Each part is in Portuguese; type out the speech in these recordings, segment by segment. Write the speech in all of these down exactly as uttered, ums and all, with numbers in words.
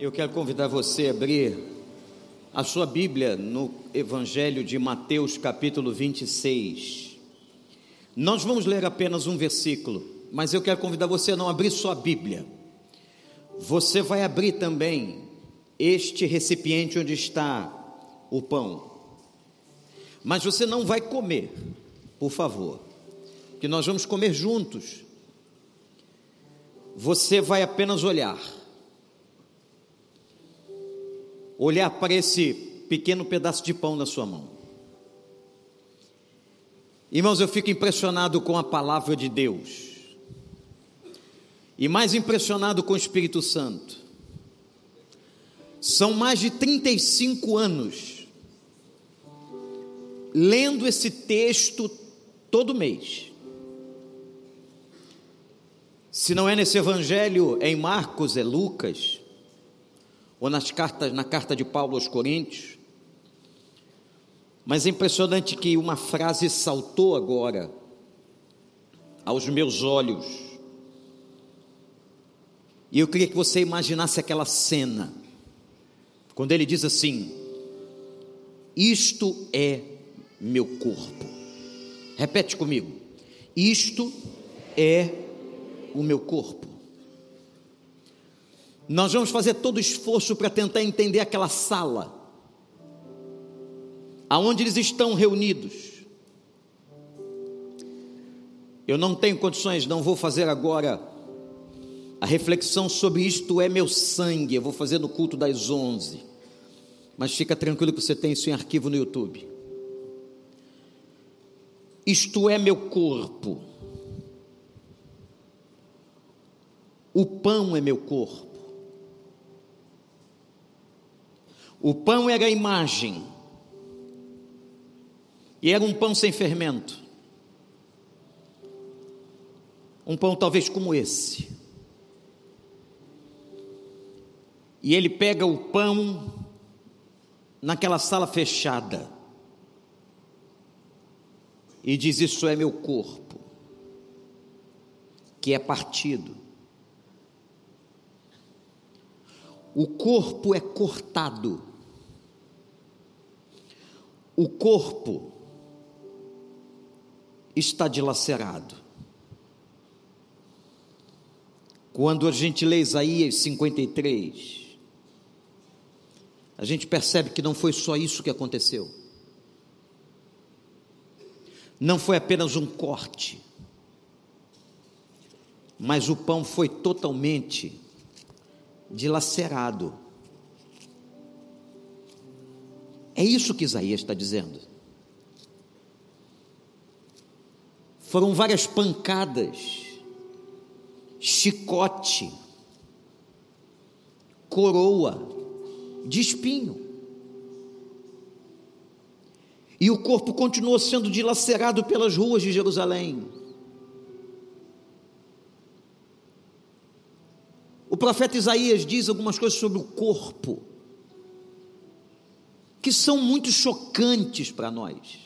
Eu quero convidar você a abrir a sua Bíblia no Evangelho de Mateus, capítulo vinte e seis. Nós vamos ler apenas um versículo, mas eu quero convidar você a não abrir só a Bíblia. Você vai abrir também este recipiente onde está o pão. Mas você não vai comer, por favor, que nós vamos comer juntos. Você vai apenas olhar. Olhar para esse pequeno pedaço de pão na sua mão. Irmãos, eu fico impressionado com a palavra de Deus. E mais impressionado com o Espírito Santo. São mais de trinta e cinco anos lendo esse texto todo mês. Se não é nesse evangelho, é em Marcos, é Lucas, ou nas cartas, na carta de Paulo aos Coríntios. Mas é impressionante que uma frase saltou agora aos meus olhos, e eu queria que você imaginasse aquela cena, quando ele diz assim: isto é meu corpo. Repete comigo: isto é o meu corpo. Nós vamos fazer todo o esforço para tentar entender aquela sala aonde eles estão reunidos. Eu não tenho condições, não vou fazer agora a reflexão sobre isto é meu sangue, eu vou fazer no culto das onze, mas fica tranquilo que você tem isso em arquivo no YouTube. Isto é meu corpo, o pão é meu corpo. O pão era a imagem, e era um pão sem fermento, um pão talvez como esse, e ele pega o pão naquela sala fechada, e diz: isso é meu corpo, que é partido. O corpo é cortado, o corpo está dilacerado. Quando a gente lê Isaías cinquenta e três, a gente percebe que não foi só isso que aconteceu. Não foi apenas um corte, mas o pão foi totalmente dilacerado. É isso que Isaías está dizendo. Foram várias pancadas, chicote, coroa de espinho, e o corpo continuou sendo dilacerado pelas ruas de Jerusalém. O profeta Isaías diz algumas coisas sobre o corpo que são muito chocantes para nós.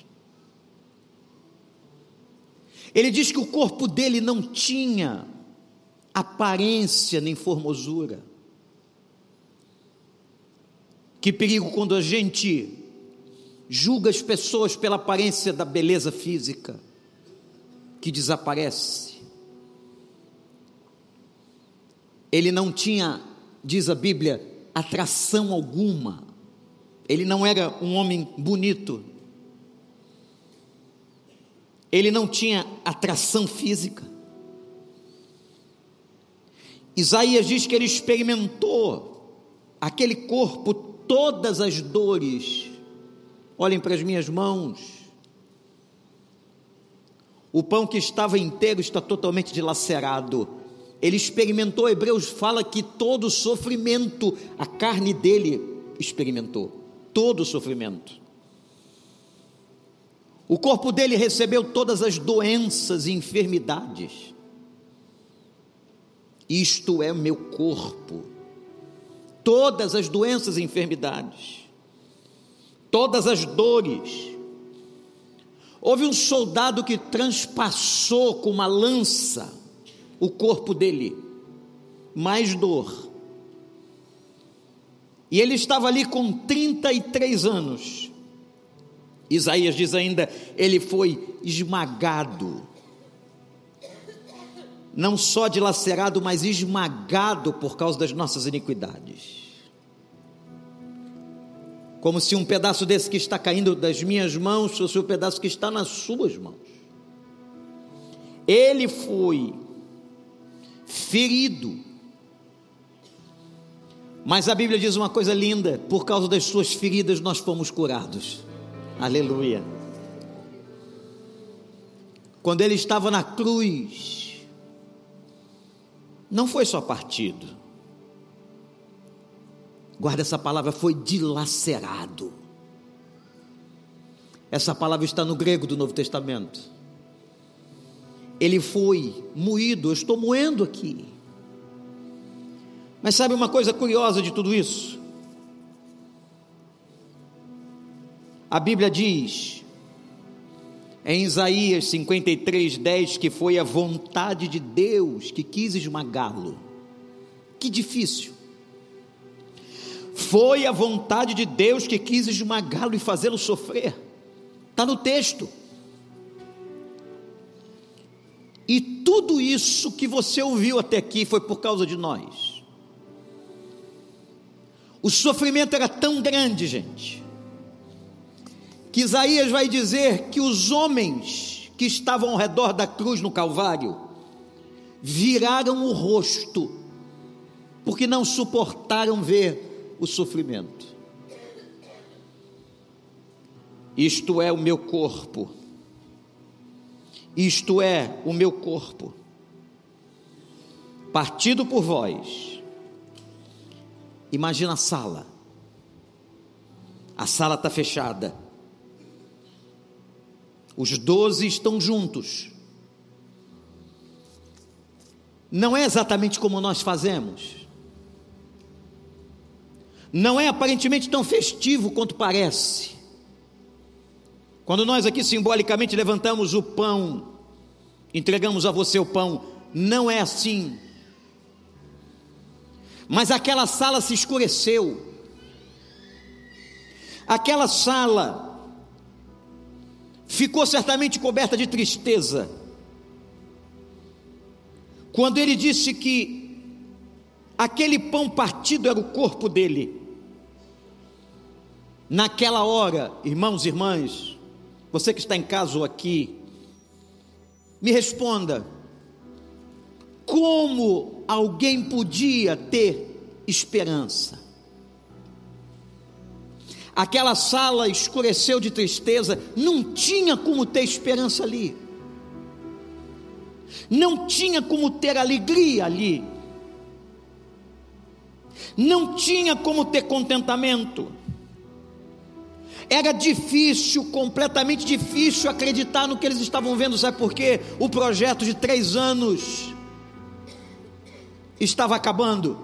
Ele diz que o corpo dele não tinha aparência nem formosura. Que perigo quando a gente julga as pessoas pela aparência da beleza física, que desaparece. Ele não tinha, diz a Bíblia, atração alguma. Ele não era um homem bonito. Ele não tinha atração física. Isaías diz que ele experimentou aquele corpo, todas as dores. Olhem para as minhas mãos. O pão que estava inteiro está totalmente dilacerado. Ele experimentou, Hebreus fala que todo o sofrimento, a carne dele experimentou. Todo o sofrimento. O corpo dele recebeu todas as doenças e enfermidades. Isto é o meu corpo. Todas as doenças e enfermidades. Todas as dores. Houve um soldado que transpassou com uma lança o corpo dele. Mais dor. e ele estava ali com trinta e três anos. Isaías diz ainda, ele foi esmagado, não só dilacerado, mas esmagado por causa das nossas iniquidades. Como se um pedaço desse que está caindo das minhas mãos fosse o pedaço que está nas suas mãos. Ele foi ferido, mas a Bíblia diz uma coisa linda: por causa das suas feridas nós fomos curados. Aleluia. Quando ele estava na cruz, não foi só partido, guarda essa palavra, foi dilacerado. Essa palavra está no grego do Novo Testamento. Ele foi moído, eu estou moendo aqui. Mas sabe uma coisa curiosa de tudo isso? A Bíblia diz, em Isaías cinquenta e três, dez, que foi a vontade de Deus que quis esmagá-lo. Que difícil. Foi a vontade de Deus que quis esmagá-lo e fazê-lo sofrer. Está no texto. E tudo isso que você ouviu até aqui foi por causa de nós. O sofrimento era tão grande, gente, que Isaías vai dizer que os homens que estavam ao redor da cruz no Calvário viraram o rosto, porque não suportaram ver o sofrimento. Isto é o meu corpo. Isto é o meu corpo, partido por vós. Imagina a sala, a sala está fechada, os doze estão juntos, não é exatamente como nós fazemos, não é aparentemente tão festivo quanto parece. Quando nós aqui simbolicamente levantamos o pão, entregamos a você o pão, não é assim. Mas aquela sala se escureceu, aquela sala ficou certamente coberta de tristeza, quando ele disse que aquele pão partido era o corpo dele. Naquela hora, irmãos e irmãs, você que está em casa ou aqui, me responda, como alguém podia ter esperança? Aquela sala escureceu de tristeza, não tinha como ter esperança ali, não tinha como ter alegria ali, não tinha como ter contentamento. Era difícil, completamente difícil acreditar no que eles estavam vendo. Sabe por quê? O projeto de três anos estava acabando.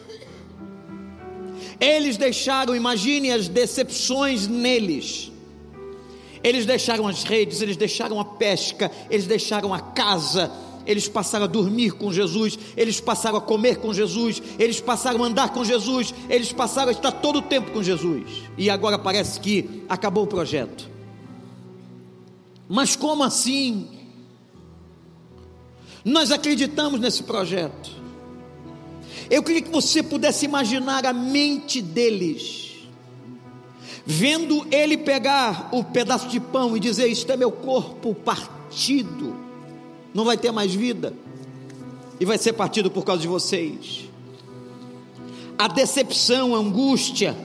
Eles deixaram, imagine as decepções neles. Eles deixaram as redes, eles deixaram a pesca, eles deixaram a casa, eles passaram a dormir com Jesus, eles passaram a comer com Jesus, eles passaram a andar com Jesus, eles passaram a estar todo o tempo com Jesus, e agora parece que acabou o projeto. Mas como assim? Nós acreditamos nesse projeto. Eu queria que você pudesse imaginar a mente deles, vendo ele pegar o pedaço de pão e dizer: isto é meu corpo partido, não vai ter mais vida, e vai ser partido por causa de vocês. A decepção, a angústia.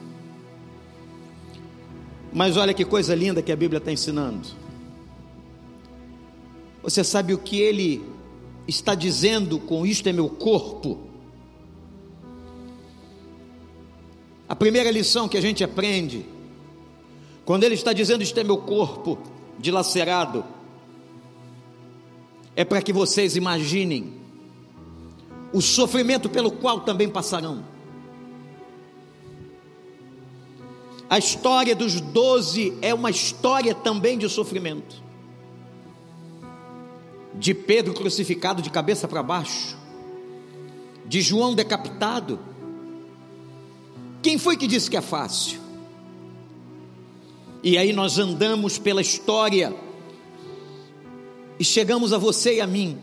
Mas olha que coisa linda que a Bíblia está ensinando. Você sabe o que ele está dizendo com isto é meu corpo? A primeira lição que a gente aprende, quando ele está dizendo isto é meu corpo dilacerado, é para que vocês imaginem o sofrimento pelo qual também passarão. A história dos doze é uma história também de sofrimento, de Pedro crucificado de cabeça para baixo, de João decapitado, Quem foi que disse que é fácil? E aí nós andamos pela história e chegamos a você e a mim.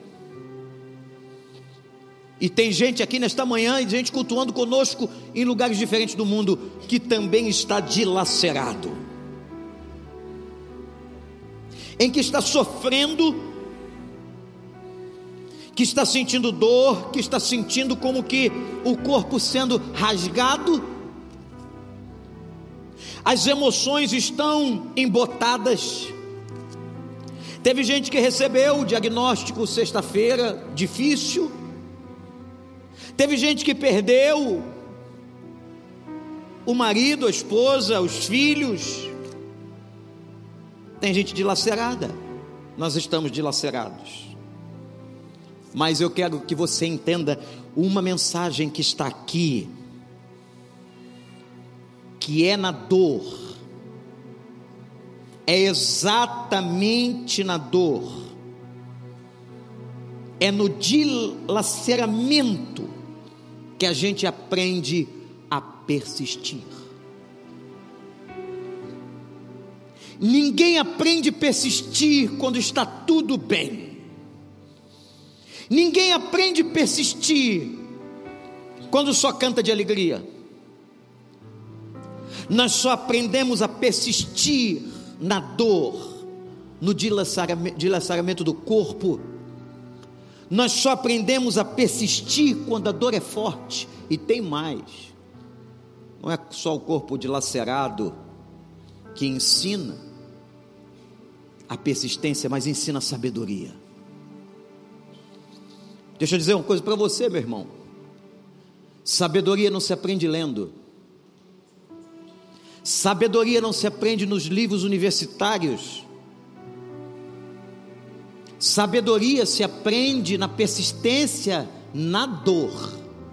E tem gente aqui nesta manhã, e gente cultuando conosco em lugares diferentes do mundo, que também está dilacerado, em que está sofrendo, que está sentindo dor, que está sentindo como que o corpo sendo rasgado, as emoções estão embotadas. Teve gente que recebeu o diagnóstico sexta-feira, difícil. Teve gente que perdeu o marido, a esposa, os filhos. Tem gente dilacerada. Nós estamos dilacerados. Mas eu quero que você entenda uma mensagem que está aqui, que é na dor, é exatamente na dor, é no dilaceramento que a gente aprende a persistir. Ninguém aprende a persistir quando está tudo bem. Ninguém aprende a persistir quando só canta de alegria. Nós só aprendemos a persistir na dor, no dilaceramento do corpo. Nós só aprendemos a persistir quando a dor é forte. E tem mais, não é só o corpo dilacerado que ensina a persistência, mas ensina a sabedoria. Deixa eu dizer uma coisa para você, meu irmão. Sabedoria não se aprende lendo. Sabedoria não se aprende nos livros universitários. Sabedoria se aprende na persistência, na dor.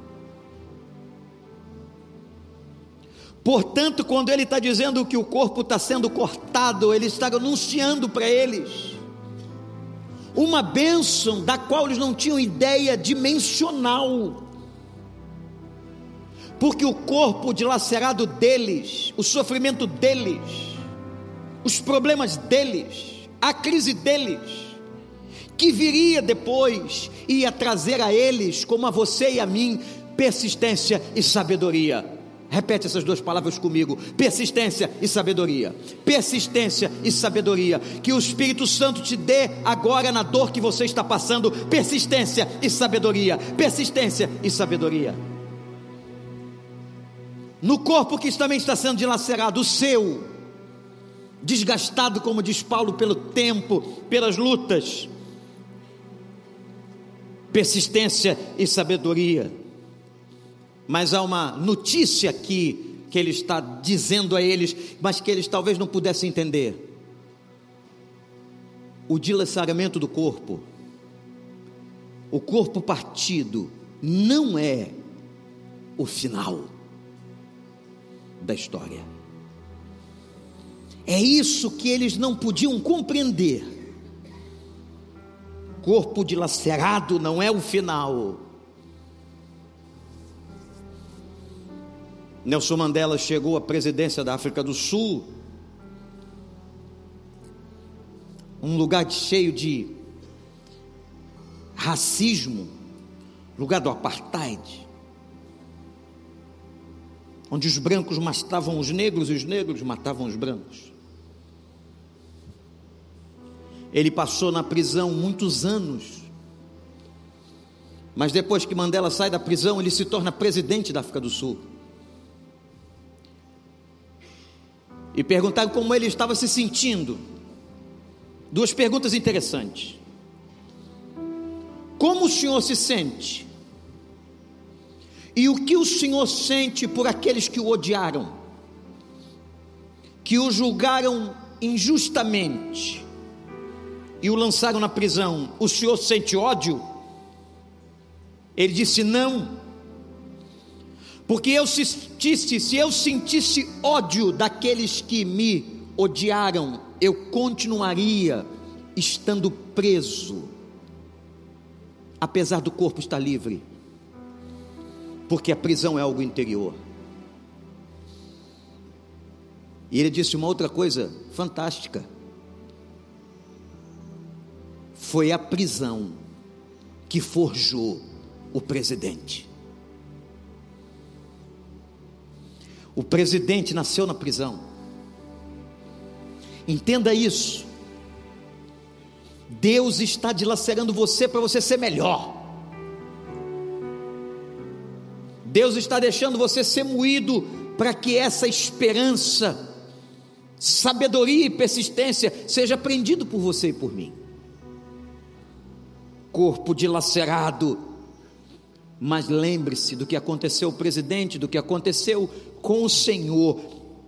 Portanto, quando ele está dizendo que o corpo está sendo cortado, ele está anunciando para eles uma bênção da qual eles não tinham ideia dimensional. Porque o corpo dilacerado deles, o sofrimento deles, os problemas deles, a crise deles, que viria depois, ia trazer a eles, como a você e a mim, persistência e sabedoria. Repete essas duas palavras comigo: persistência e sabedoria. Persistência e sabedoria. Que o Espírito Santo te dê agora na dor que você está passando, persistência e sabedoria. Persistência e sabedoria. No corpo que também está sendo dilacerado, o seu, desgastado, como diz Paulo, pelo tempo, pelas lutas. Persistência e sabedoria. Mas há uma notícia aqui que ele está dizendo a eles, mas que eles talvez não pudessem entender. O dilaceramento do corpo, o corpo partido, não é o final da história. É isso que eles não podiam compreender. Corpo dilacerado não é o final. Nelson Mandela chegou à presidência da África do Sul, um lugar cheio de racismo, lugar do apartheid, onde os brancos matavam os negros e os negros matavam os brancos. Ele passou na prisão muitos anos, mas depois que Mandela sai da prisão, ele se torna presidente da África do Sul. E perguntaram como ele estava se sentindo. Duas perguntas interessantes: como o senhor se sente? E o que o senhor sente por aqueles que o odiaram, que o julgaram injustamente e o lançaram na prisão? O senhor sente ódio? Ele disse: não, porque eu sentisse, se eu sentisse ódio daqueles que me odiaram, eu continuaria estando preso, apesar do corpo estar livre, porque a prisão é algo interior. E ele disse uma outra coisa fantástica: foi a prisão que forjou o presidente. O presidente nasceu na prisão. Entenda isso. Deus está dilacerando você para você ser melhor. Deus está deixando você ser moído para que essa esperança, sabedoria e persistência seja aprendido por você e por mim. Corpo dilacerado, mas lembre-se do que aconteceu com o presidente, do que aconteceu com o Senhor.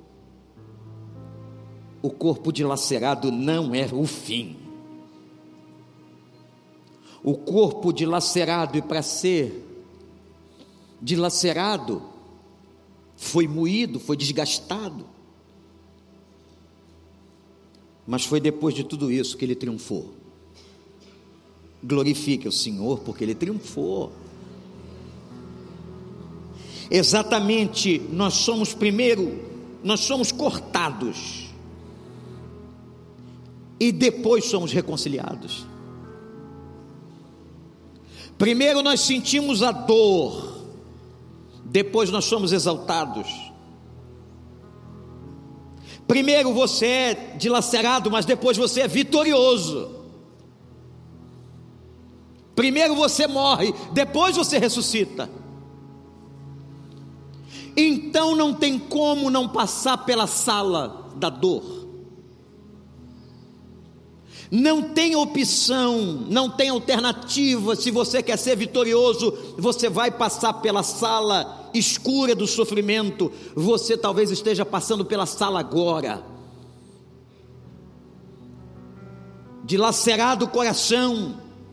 O corpo dilacerado não é o fim. O corpo dilacerado, e para ser dilacerado, foi moído, foi desgastado, mas foi depois de tudo isso que ele triunfou. Glorifique o Senhor, porque ele triunfou. Exatamente, nós somos primeiro, nós somos cortados, e depois somos reconciliados. Primeiro nós sentimos a dor, depois nós somos exaltados. Primeiro você é dilacerado, mas depois você é vitorioso. Primeiro você morre, depois você ressuscita. Então não tem como não passar pela sala da dor. Não tem opção, não tem alternativa. Se você quer ser vitorioso, você vai passar pela sala escura do sofrimento. Você talvez esteja passando pela sala agora. Dilacerado o coração.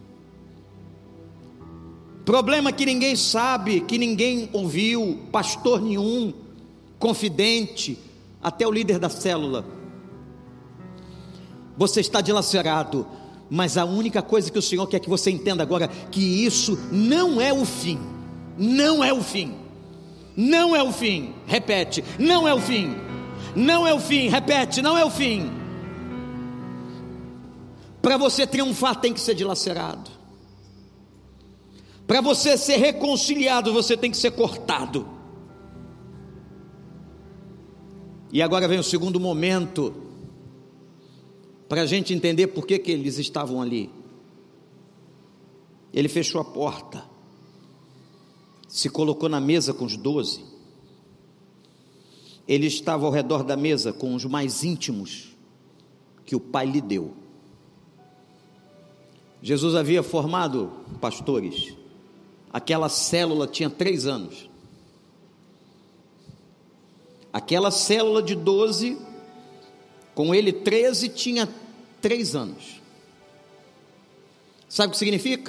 Problema que ninguém sabe, que ninguém ouviu, pastor nenhum, confidente, até o líder da célula. Você está dilacerado, mas a única coisa que o Senhor quer que você entenda agora, que isso não é o fim, não é o fim, não é o fim, repete, não é o fim, não é o fim, repete, não é o fim. Para você triunfar tem que ser dilacerado, para você ser reconciliado você tem que ser cortado. E agora vem o segundo momento, para a gente entender por que que eles estavam ali. Ele fechou a porta, se colocou na mesa com os doze. Ele estava ao redor da mesa com os mais íntimos que o Pai lhe deu. Jesus havia formado pastores. Aquela célula tinha três anos. Aquela célula de doze, com ele treze, tinha três anos. Sabe o que significa?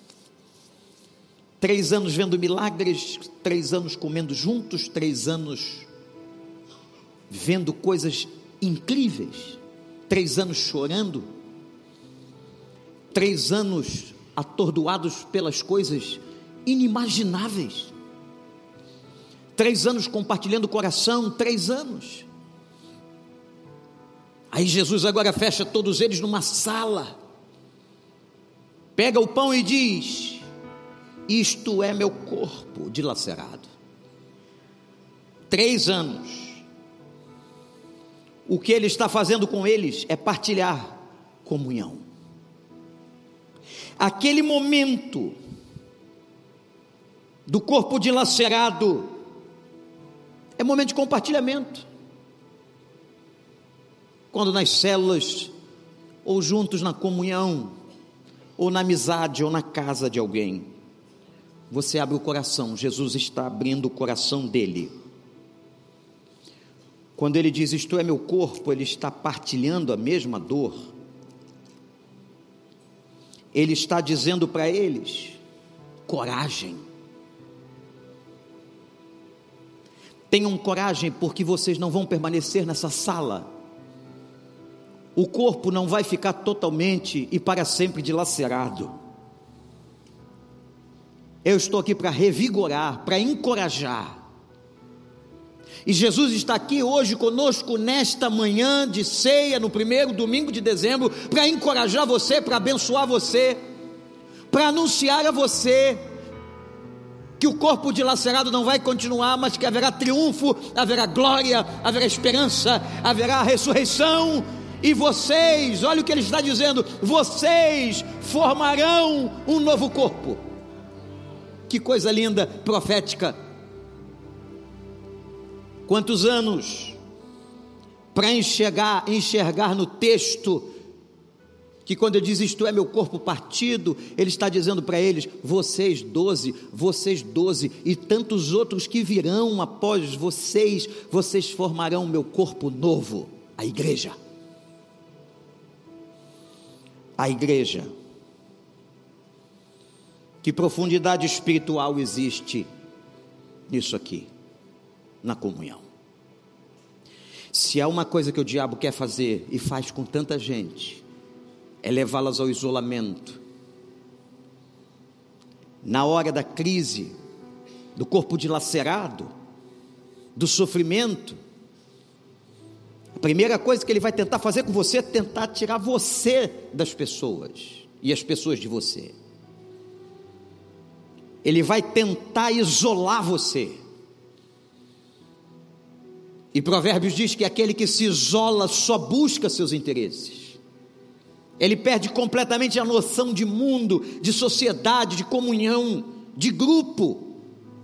Três anos vendo milagres, três anos comendo juntos, três anos vendo coisas incríveis, três anos chorando, três anos atordoados pelas coisas inimagináveis, três anos compartilhando o coração, três anos. Aí Jesus agora fecha todos eles numa sala, pega o pão e diz: isto é meu corpo dilacerado. Três anos. O que ele está fazendo com eles é partilhar comunhão. Aquele momento do corpo dilacerado é momento de compartilhamento. Quando nas células, ou juntos na comunhão, ou na amizade, ou na casa de alguém, você abre o coração. Jesus está abrindo o coração dele. Quando ele diz isto é meu corpo, ele está partilhando a mesma dor. Ele está dizendo para eles: coragem. Tenham coragem, porque vocês não vão permanecer nessa sala. O corpo não vai ficar totalmente e para sempre dilacerado. Eu estou aqui para revigorar, para encorajar. E Jesus está aqui hoje conosco nesta manhã de ceia, no primeiro domingo de dezembro, para encorajar você, para abençoar você, para anunciar a você que o corpo dilacerado não vai continuar, mas que haverá triunfo, haverá glória, haverá esperança, haverá ressurreição. E vocês, olha o que ele está dizendo, vocês formarão um novo corpo. Que coisa linda, profética. Quantos anos para enxergar, enxergar no texto, que quando ele diz isto é meu corpo partido, ele está dizendo para eles, vocês doze, vocês doze, e tantos outros que virão após vocês, vocês formarão o meu corpo novo, a igreja. A igreja. Que profundidade espiritual existe nisso aqui, na comunhão. Se há uma coisa que o diabo quer fazer, e faz com tanta gente, é levá-las ao isolamento. Na hora da crise, do corpo dilacerado, do sofrimento, a primeira coisa que ele vai tentar fazer com você é tentar tirar você das pessoas, e as pessoas de você. Ele vai tentar isolar você. E Provérbios diz que aquele que se isola só busca seus interesses. Ele perde completamente a noção de mundo, de sociedade, de comunhão, de grupo.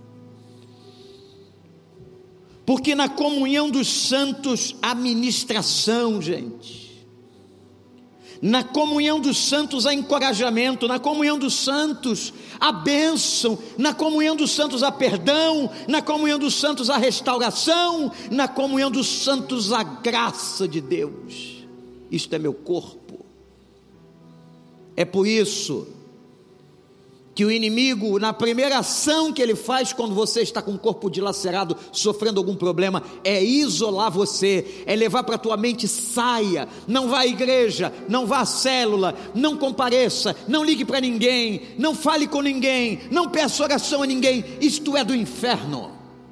Porque na comunhão dos santos há ministração, gente. Na comunhão dos santos há encorajamento, na comunhão dos santos há bênção, na comunhão dos santos há perdão, na comunhão dos santos há restauração, na comunhão dos santos há graça de Deus. Isto é meu corpo. É por isso que o inimigo, na primeira ação que ele faz quando você está com o corpo dilacerado, sofrendo algum problema, é isolar você, é levar para a tua mente, saia, não vá à igreja, não vá à célula, não compareça, não ligue para ninguém, não fale com ninguém, não peça oração a ninguém, isto é do inferno.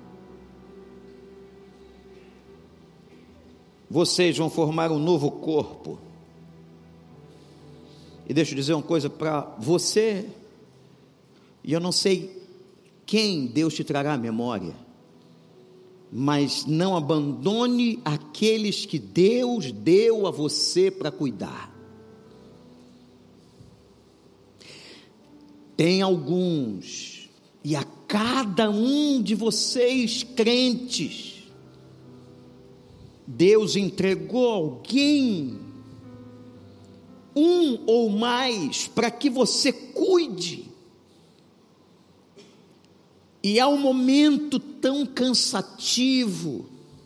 Vocês vão formar um novo corpo. E deixa eu dizer uma coisa para você, e eu não sei quem Deus te trará à memória, mas não abandone aqueles que Deus deu a você para cuidar. Tem alguns, e a cada um de vocês crentes, Deus entregou alguém, um ou mais, para que você cuide. E há um momento tão cansativo,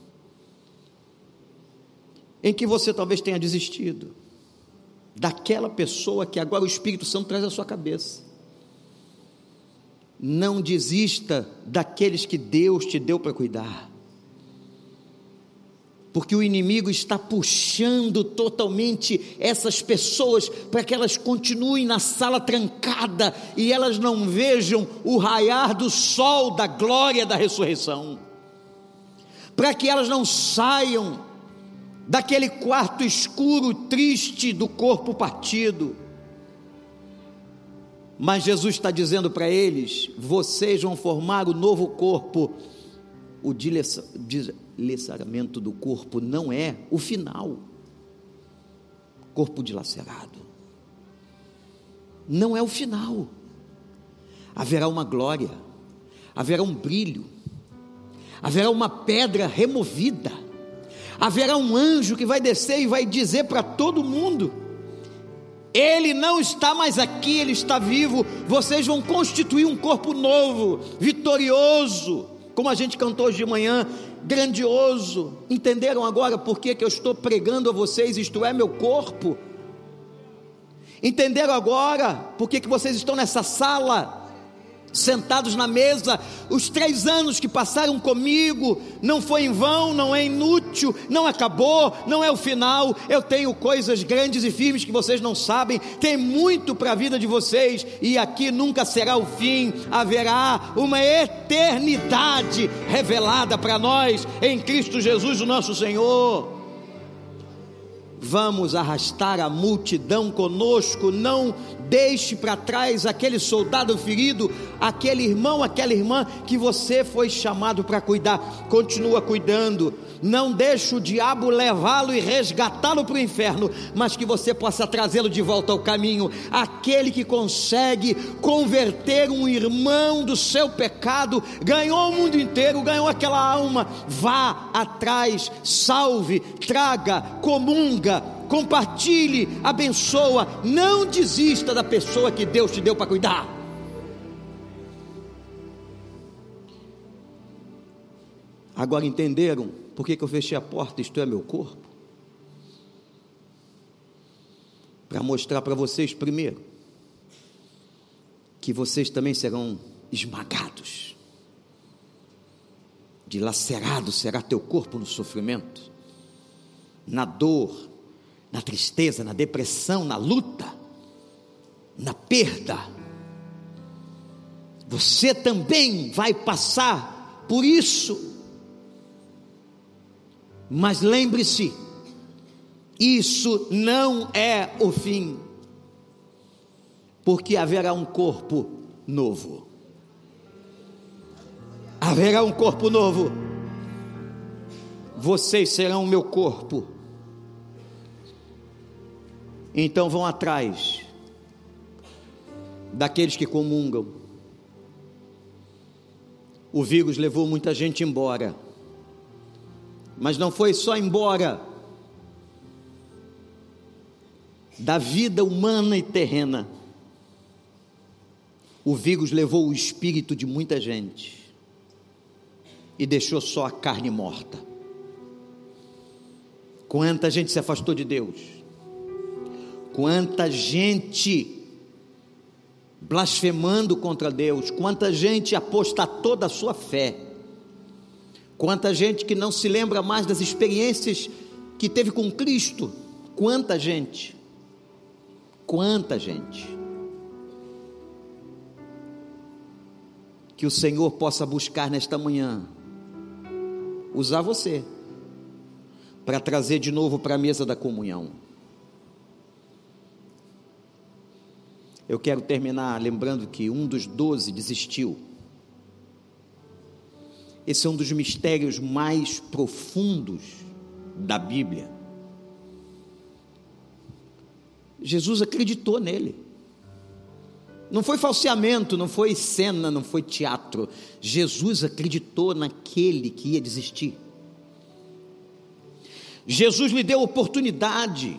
em que você talvez tenha desistido, daquela pessoa que agora o Espírito Santo traz à sua cabeça. Não desista daqueles que Deus te deu para cuidar, porque o inimigo está puxando totalmente essas pessoas para que elas continuem na sala trancada e elas não vejam o raiar do sol da glória da ressurreição, para que elas não saiam daquele quarto escuro, triste do corpo partido. Mas Jesus está dizendo para eles: vocês vão formar o novo corpo. O dilaceramento do corpo não é o final. Corpo dilacerado não é o final. Haverá uma glória, haverá um brilho, haverá uma pedra removida, haverá um anjo que vai descer e vai dizer para todo mundo: ele não está mais aqui, ele está vivo. Vocês vão constituir um corpo novo, vitorioso, como a gente cantou hoje de manhã, grandioso. Entenderam agora por que que eu estou pregando a vocês, isto é meu corpo? Entenderam agora por que que vocês estão nessa sala? sentados na mesa. Os três anos que passaram comigo não foi em vão, não é inútil, não acabou, não é o final. Eu tenho coisas grandes e firmes que vocês não sabem, tem muito para a vida de vocês, e aqui nunca será o fim. Haverá uma eternidade revelada para nós em Cristo Jesus, o nosso Senhor. Vamos arrastar a multidão conosco. Não deixe para trás aquele soldado ferido, aquele irmão, aquela irmã que você foi chamado para cuidar. Continua cuidando. Não deixe o diabo levá-lo e resgatá-lo para o inferno, mas que você possa trazê-lo de volta ao caminho. Aquele que consegue converter um irmão do seu pecado, ganhou o mundo inteiro, ganhou aquela alma. Vá atrás, salve, traga, comunga, compartilhe, abençoa. Não desista da pessoa que Deus te deu para cuidar. Agora entenderam por que que eu fechei a porta? Isto é meu corpo. Para mostrar para vocês, primeiro, que vocês também serão esmagados, dilacerado será teu corpo no sofrimento, na dor, na tristeza, na depressão, na luta, na perda. Você também vai passar por isso. Mas lembre-se, isso não é o fim, porque haverá um corpo novo. Haverá um corpo novo. Vocês serão o meu corpo. Então vão atrás daqueles que comungam. O vírus levou muita gente embora, mas não foi só embora da vida humana e terrena. O vírus levou o espírito de muita gente e deixou só a carne morta. Quanta gente se afastou de Deus, quanta gente blasfemando contra Deus, quanta gente apostatou da sua fé, quanta gente que não se lembra mais das experiências que teve com Cristo. Quanta gente, quanta gente. Que o Senhor possa buscar nesta manhã, usar você, para trazer de novo para a mesa da comunhão. Eu quero terminar lembrando que um dos doze desistiu. Esse é um dos mistérios mais profundos da Bíblia. Jesus acreditou nele. Não foi falseamento, não foi cena, não foi teatro. Jesus acreditou naquele que ia desistir. Jesus lhe deu oportunidade,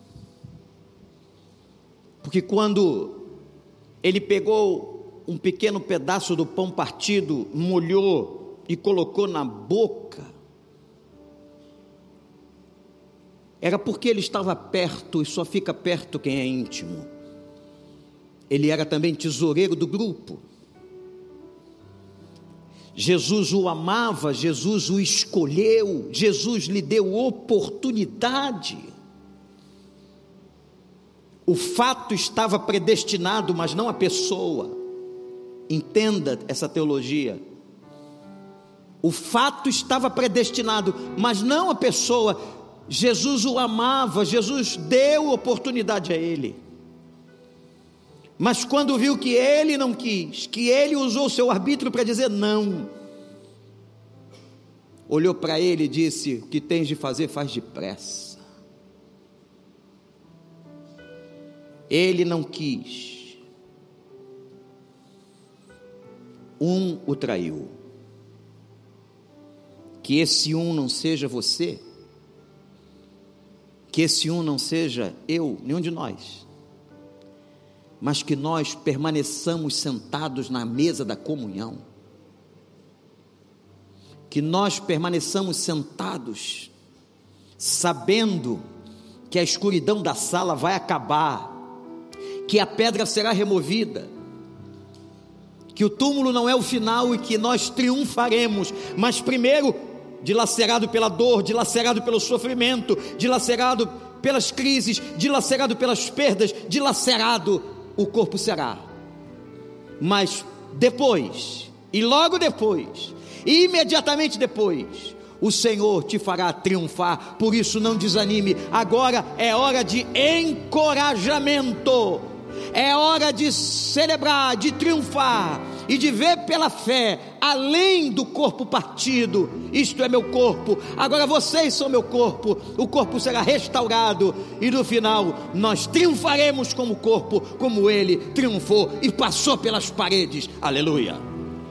porque quando ele pegou um pequeno pedaço do pão partido, molhou e colocou na boca, era porque ele estava perto, e só fica perto quem é íntimo. Ele era também tesoureiro do grupo. Jesus o amava, Jesus o escolheu, Jesus lhe deu oportunidade. O fato estava predestinado, mas não a pessoa. Entenda essa teologia. O fato estava predestinado, mas não a pessoa. Jesus o amava, Jesus deu oportunidade a ele. Mas quando viu que ele não quis, que ele usou o seu arbítrio para dizer não, olhou para ele e disse: o que tens de fazer, faz depressa. Ele não quis. Um o traiu. Que esse um não seja você, que esse um não seja eu, nenhum de nós, mas que nós permaneçamos sentados na mesa da comunhão, que nós permaneçamos sentados, sabendo que a escuridão da sala vai acabar, que a pedra será removida, que o túmulo não é o final e que nós triunfaremos, mas primeiro, dilacerado pela dor, dilacerado pelo sofrimento, dilacerado pelas crises, dilacerado pelas perdas, dilacerado, o corpo será. Mas depois, e logo depois, e imediatamente depois, o Senhor te fará triunfar. Por isso não desanime. Agora é hora de encorajamento, é hora de celebrar, de triunfar e de ver pela fé, além do corpo partido. Isto é meu corpo, agora vocês são meu corpo. O corpo será restaurado e no final nós triunfaremos como corpo, como ele triunfou e passou pelas paredes. Aleluia.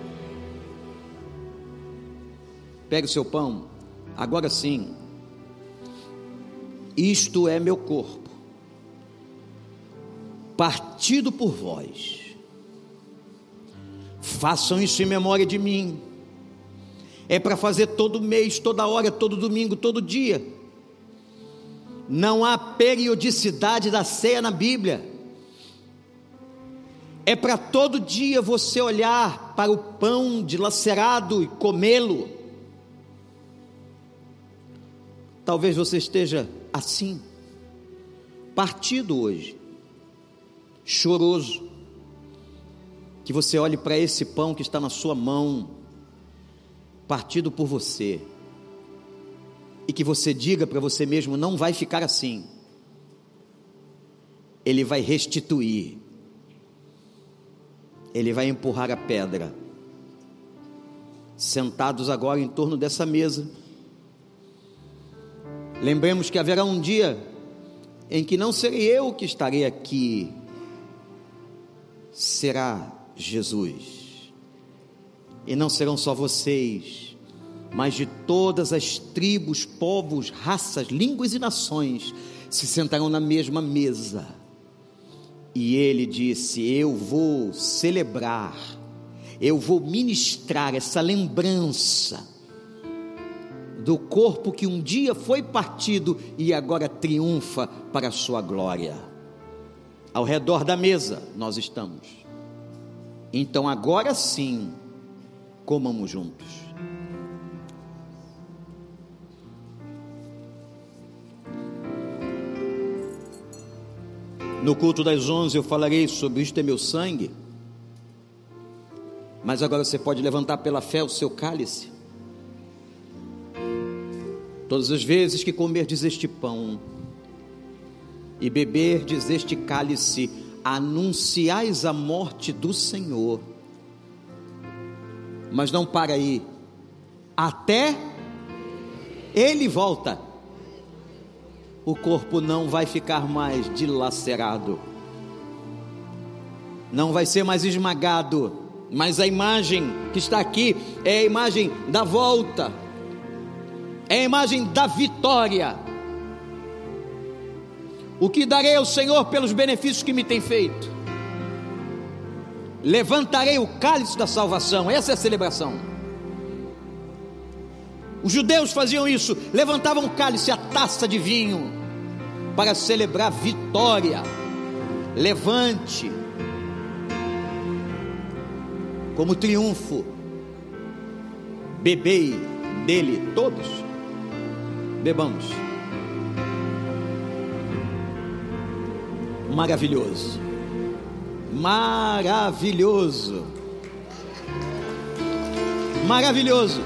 Pegue o seu pão, agora sim. Isto é meu corpo, partido por vós. Façam isso em memória de mim. É para fazer todo mês, toda hora, todo domingo, todo dia. Não há periodicidade da ceia na Bíblia. É para todo dia você olhar para o pão dilacerado e comê-lo. Talvez você esteja assim, partido hoje, choroso. Que você olhe para esse pão que está na sua mão, partido por você, e que você diga para você mesmo: não vai ficar assim, ele vai restituir, ele vai empurrar a pedra. Sentados agora em torno dessa mesa, lembremos que haverá um dia em que não serei eu que estarei aqui, será Jesus. E não serão só vocês, mas de todas as tribos, povos, raças, línguas e nações se sentarão na mesma mesa. E ele disse: eu vou celebrar, eu vou ministrar essa lembrança do corpo que um dia foi partido e agora triunfa para a sua glória. Ao redor da mesa nós estamos. Então agora sim, comamos juntos. No culto das onze eu falarei sobre isto é meu sangue, mas agora você pode levantar pela fé o seu cálice. Todas as vezes que comerdes este pão e beberdes este cálice, anunciais a morte do Senhor. Mas não para aí, até ele volta. O corpo não vai ficar mais dilacerado, não vai ser mais esmagado, mas a imagem que está aqui é a imagem da volta, é a imagem da vitória. O que darei ao Senhor pelos benefícios que me tem feito? Levantarei o cálice da salvação. Essa é a celebração. Os judeus faziam isso, levantavam o cálice, a taça de vinho, para celebrar vitória. Levante, como triunfo. Bebei dele todos. Bebamos. Maravilhoso, maravilhoso, maravilhoso.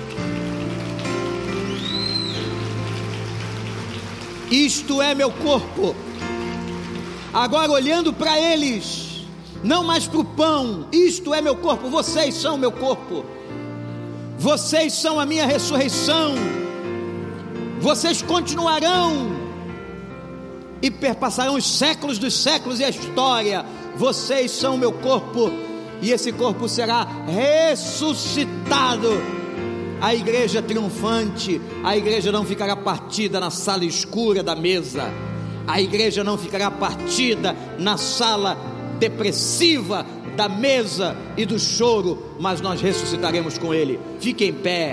Isto é meu corpo. Agora olhando para eles, não mais para o pão. Isto é meu corpo, vocês são meu corpo, vocês são a minha ressurreição, vocês continuarão e perpassarão os séculos dos séculos e a história. Vocês são meu corpo, e esse corpo será ressuscitado. A igreja triunfante, a igreja não ficará partida na sala escura da mesa, a igreja não ficará partida na sala depressiva da mesa e do choro, mas nós ressuscitaremos com ele. Fique em pé.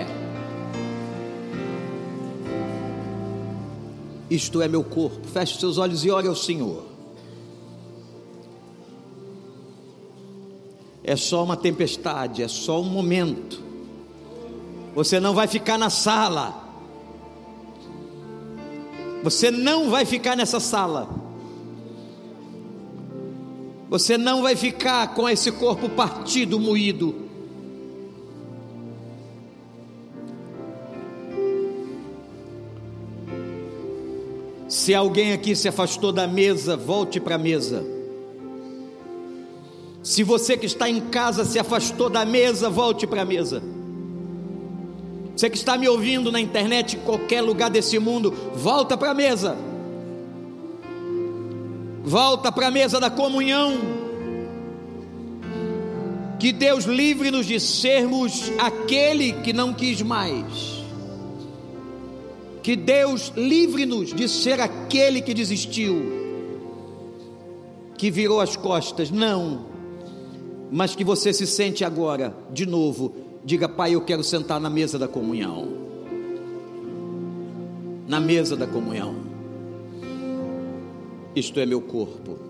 Isto é meu corpo. Feche seus olhos e ore ao Senhor. é só uma tempestade, é só um momento. Você não vai ficar na sala. Você não vai ficar nessa sala. Você não vai ficar com esse corpo partido, moído. Se alguém aqui se afastou da mesa, volte para a mesa. Se você que está em casa se afastou da mesa, volte para a mesa. Você que está me ouvindo na internet, em qualquer lugar desse mundo, volta para a mesa. Volta para a mesa da comunhão. Que Deus livre-nos de sermos aquele que não quis mais. Que Deus livre-nos de ser aquele que desistiu, que virou as costas. Não, mas que você se sente agora, de novo, diga: Pai, eu quero sentar na mesa da comunhão. Na mesa da comunhão. Isto é meu corpo.